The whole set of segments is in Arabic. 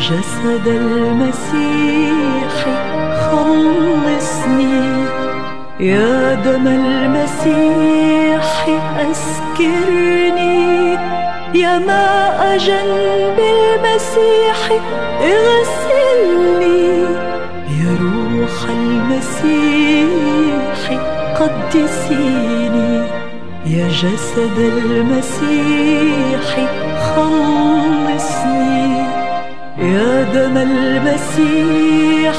جسد المسيح خلصني، يا دم المسيح أسكرني، يا ماء جنب المسيح اغسلني، يا روح المسيح قدسيني، يا جسد المسيح خلصني، يا دم المسيح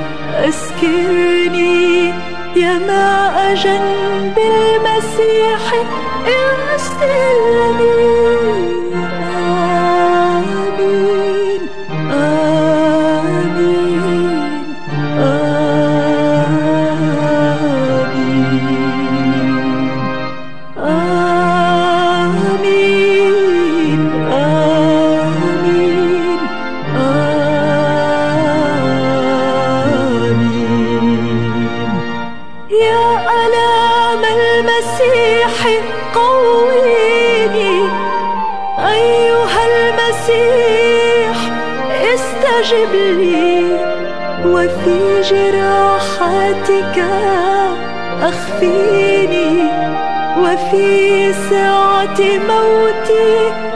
أسكرني، يا ماء جنب المسيح اغسلني. آمين آمين آمين آمين آمين آمين. يا آلام المسيح قويني، أيها المسيح استجب لي، وفي جراحاتك أخفيني، وفي ساعة موتي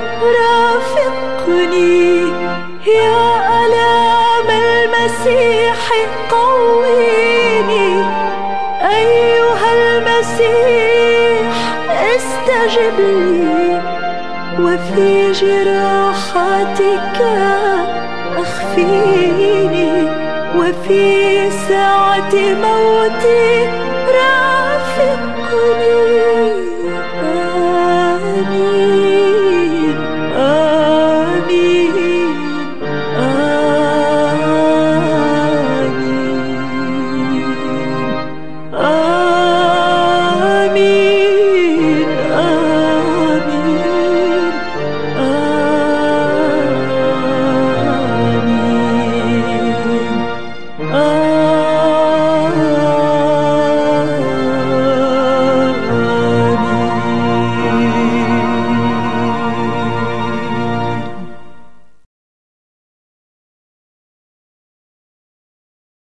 رافقني. يا آلام المسيح قويني، أيها المسيح استجب لي، وفي جراحاتك أخفيني، وفي ساعة موتي